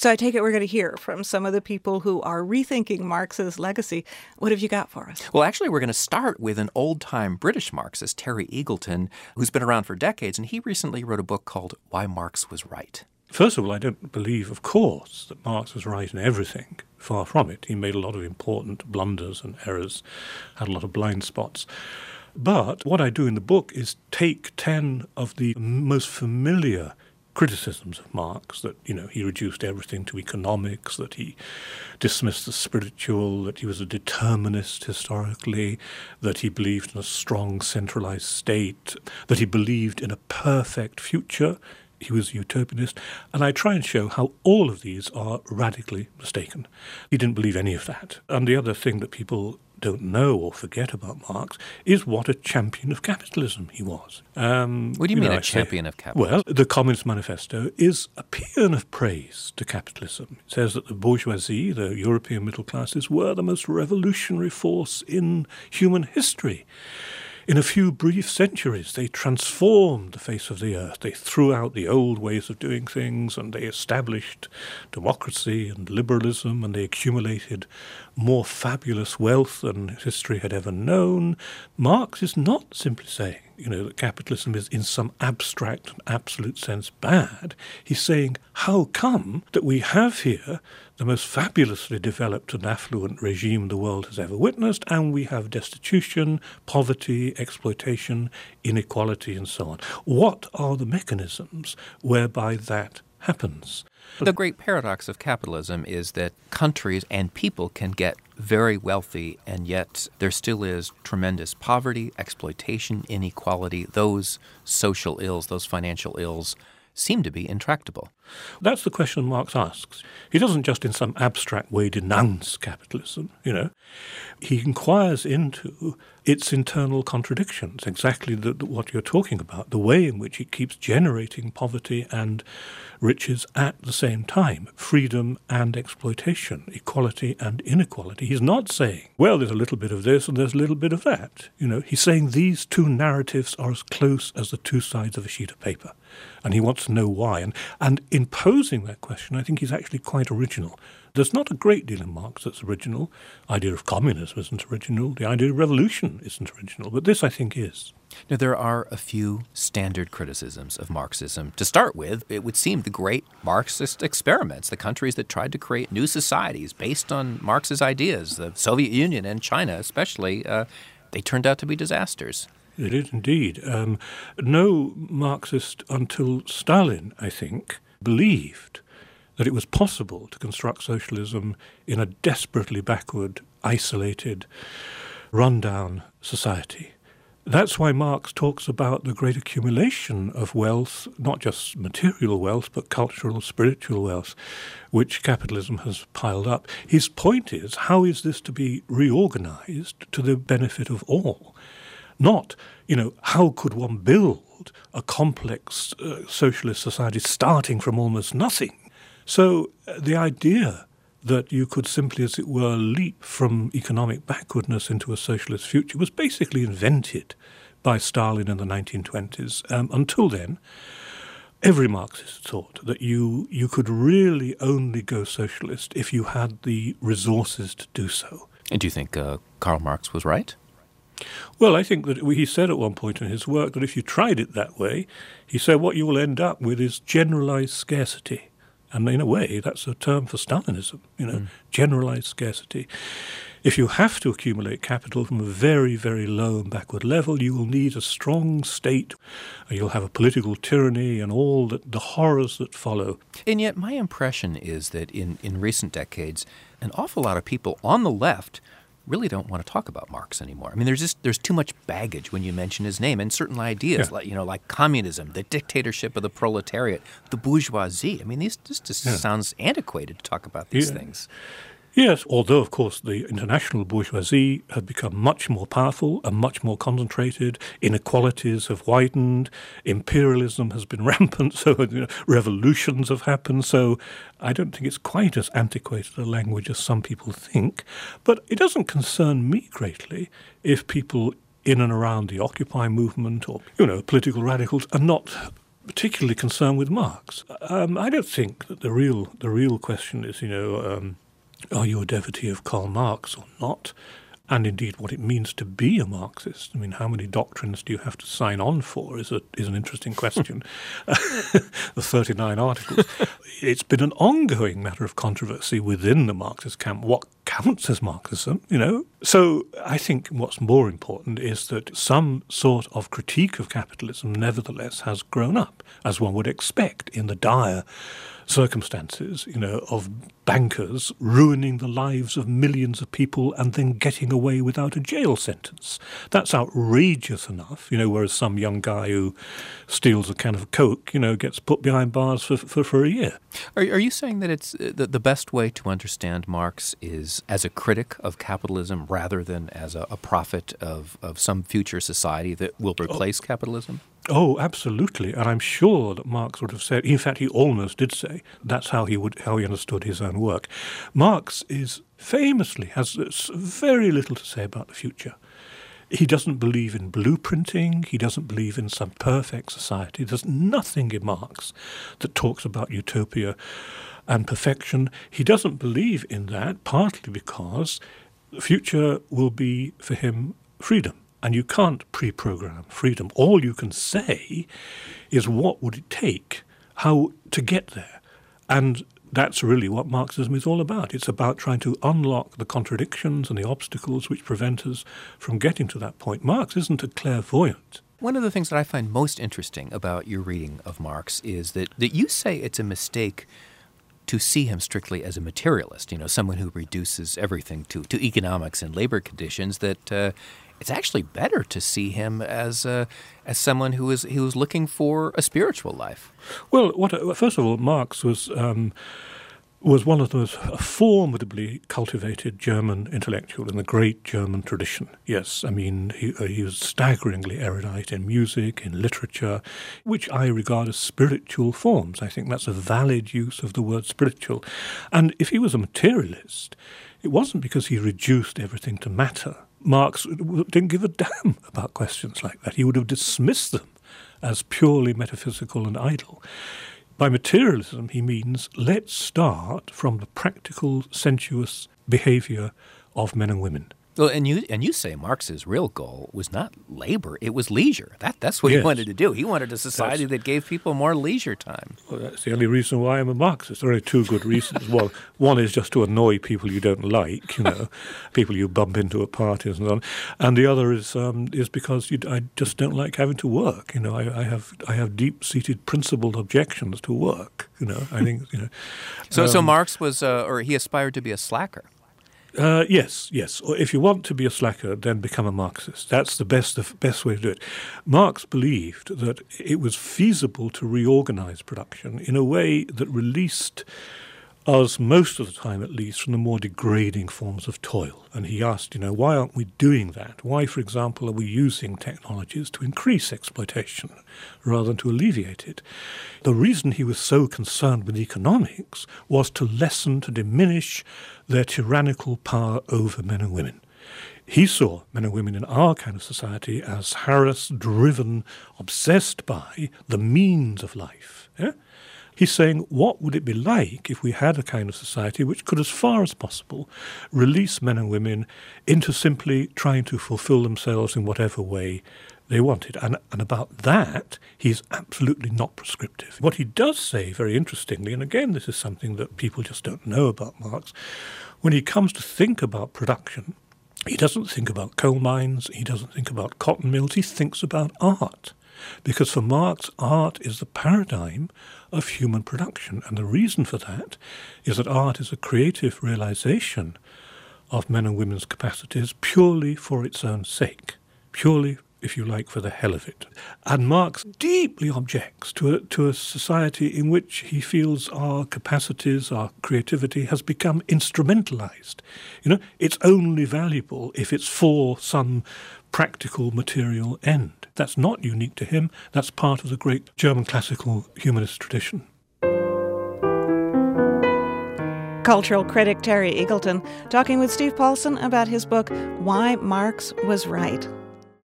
So I take it we're going to hear from some of the people who are rethinking Marx's legacy. What have you got for us? Well, actually, we're going to start with an old-time British Marxist, Terry Eagleton, who's been around for decades, and he recently wrote a book called Why Marx Was Right. First of all, I don't believe, of course, that Marx was right in everything. Far from it. He made a lot of important blunders and errors, had a lot of blind spots. But what I do in the book is take 10 of the most familiar criticisms of Marx, that, he reduced everything to economics, that he dismissed the spiritual, that he was a determinist historically, that he believed in a strong centralized state, that he believed in a perfect future. He was a utopianist. And I try and show how all of these are radically mistaken. He didn't believe any of that. And the other thing that people don't know or forget about Marx is what a champion of capitalism he was. What do you mean a champion of capitalism? Well, the Communist Manifesto is a paean of praise to capitalism. It says that the bourgeoisie, the European middle classes, were the most revolutionary force in human history. In a few brief centuries, they transformed the face of the earth. They threw out the old ways of doing things, and they established democracy and liberalism, and they accumulated more fabulous wealth than history had ever known. Marx is not simply saying, that capitalism is in some abstract and absolute sense bad. He's saying, how come that we have here the most fabulously developed and affluent regime the world has ever witnessed, and we have destitution, poverty, exploitation, inequality, and so on? What are the mechanisms whereby that happens? The great paradox of capitalism is that countries and people can get very wealthy, and yet there still is tremendous poverty, exploitation, inequality. Those social ills, those financial ills seem to be intractable. That's the question Marx asks. He doesn't just in some abstract way denounce capitalism, He inquires into its internal contradictions, exactly what you're talking about, the way in which it keeps generating poverty and riches at the same time, freedom and exploitation, equality and inequality. He's not saying, well, there's a little bit of this and there's a little bit of that. He's saying these two narratives are as close as the two sides of a sheet of paper. And he wants to know why. And in posing that question, I think he's actually quite original. There's not a great deal in Marx that's original. The idea of communism isn't original. The idea of revolution isn't original. But this, I think, is. Now, there are a few standard criticisms of Marxism. To start with, it would seem the great Marxist experiments, the countries that tried to create new societies based on Marx's ideas, the Soviet Union and China especially, they turned out to be disasters. It is indeed. No Marxist until Stalin, I think, believed that it was possible to construct socialism in a desperately backward, isolated, run-down society. That's why Marx talks about the great accumulation of wealth, not just material wealth, but cultural, spiritual wealth, which capitalism has piled up. His point is, how is this to be reorganized to the benefit of all? Not, how could one build a complex socialist society starting from almost nothing? So the idea that you could simply, as it were, leap from economic backwardness into a socialist future was basically invented by Stalin in the 1920s. Until then, every Marxist thought that you could really only go socialist if you had the resources to do so. And do you think Karl Marx was right? Well, I think that he said at one point in his work that if you tried it that way, he said what you will end up with is generalized scarcity. And in a way, that's a term for Stalinism, generalized scarcity. If you have to accumulate capital from a very, very low and backward level, you will need a strong state. You'll have a political tyranny and all the horrors that follow. And yet my impression is that in recent decades, an awful lot of people on the left really don't want to talk about Marx anymore. I mean, there's too much baggage when you mention his name, and certain ideas like communism, the dictatorship of the proletariat, the bourgeoisie. I mean, this just sounds antiquated to talk about these things. Yes, although, of course, the international bourgeoisie have become much more powerful and much more concentrated. Inequalities have widened. Imperialism has been rampant. So revolutions have happened. So I don't think it's quite as antiquated a language as some people think. But it doesn't concern me greatly if people in and around the Occupy movement or, political radicals are not particularly concerned with Marx. I don't think that the real question is, are you a devotee of Karl Marx or not? And indeed what it means to be a Marxist. I mean, how many doctrines do you have to sign on for is an interesting question. The 39 articles. It's been an ongoing matter of controversy within the Marxist camp. What counts as Marxism, So I think what's more important is that some sort of critique of capitalism nevertheless has grown up, as one would expect in the dire circumstances, of bankers ruining the lives of millions of people and then getting away without a jail sentence. That's outrageous enough, whereas some young guy who steals a can of Coke, gets put behind bars for a year. Are you saying that it's the best way to understand Marx is as a critic of capitalism rather than as a prophet of some future society that will replace capitalism? Oh, absolutely. And I'm sure that Marx would have said, in fact, he almost did say, that's how he understood his own work. Marx famously has very little to say about the future. He doesn't believe in blueprinting. He doesn't believe in some perfect society. There's nothing in Marx that talks about utopia and perfection. He doesn't believe in that, partly because the future will be, for him, freedom. And you can't pre-program freedom. All you can say is what would it take, how to get there. And that's really what Marxism is all about. It's about trying to unlock the contradictions and the obstacles which prevent us from getting to that point. Marx isn't a clairvoyant. One of the things that I find most interesting about your reading of Marx is that you say it's a mistake to see him strictly as a materialist, someone who reduces everything to economics and labor conditions, that it's actually better to see him as someone who was looking for a spiritual life. Well, first of all, Marx was one of the most formidably cultivated German intellectual in the great German tradition. Yes, I mean, he was staggeringly erudite in music, in literature, which I regard as spiritual forms. I think that's a valid use of the word spiritual. And if he was a materialist, it wasn't because he reduced everything to matter. Marx didn't give a damn about questions like that. He would have dismissed them as purely metaphysical and idle. By materialism, he means let's start from the practical, sensuous behavior of men and women. Well, and you say Marx's real goal was not labor; it was leisure. That's what he wanted to do. He wanted a society that gave people more leisure time. Well, that's the only reason why I'm a Marxist. There are two good reasons. Well, one is just to annoy people you don't like, people you bump into at parties and so on, and the other is because I just don't like having to work. I have deep-seated principled objections to work. I think So Marx was, or he aspired to be a slacker. Yes. Or if you want to be a slacker, then become a Marxist. That's the best way to do it. Marx believed that it was feasible to reorganize production in a way that released us, most of the time at least, from the more degrading forms of toil. And he asked, why aren't we doing that? Why, for example, are we using technologies to increase exploitation rather than to alleviate it? The reason he was so concerned with economics was to lessen, to diminish their tyrannical power over men and women. He saw men and women in our kind of society as harassed, driven, obsessed by the means of life. Yeah? He's saying, what would it be like if we had a kind of society which could, as far as possible, release men and women into simply trying to fulfill themselves in whatever way they wanted. And about that, he's absolutely not prescriptive. What he does say, very interestingly, and again, this is something that people just don't know about Marx, when he comes to think about production, he doesn't think about coal mines, he doesn't think about cotton mills, he thinks about art. Because for Marx, art is the paradigm of human production. And the reason for that is that art is a creative realization of men and women's capacities purely for its own sake, purely, if you like, for the hell of it. And Marx deeply objects to a society in which he feels our capacities, our creativity has become instrumentalized. It's only valuable if it's for some practical material end. That's not unique to him. That's part of the great German classical humanist tradition. Cultural critic Terry Eagleton talking with Steve Paulson about his book, Why Marx Was Right.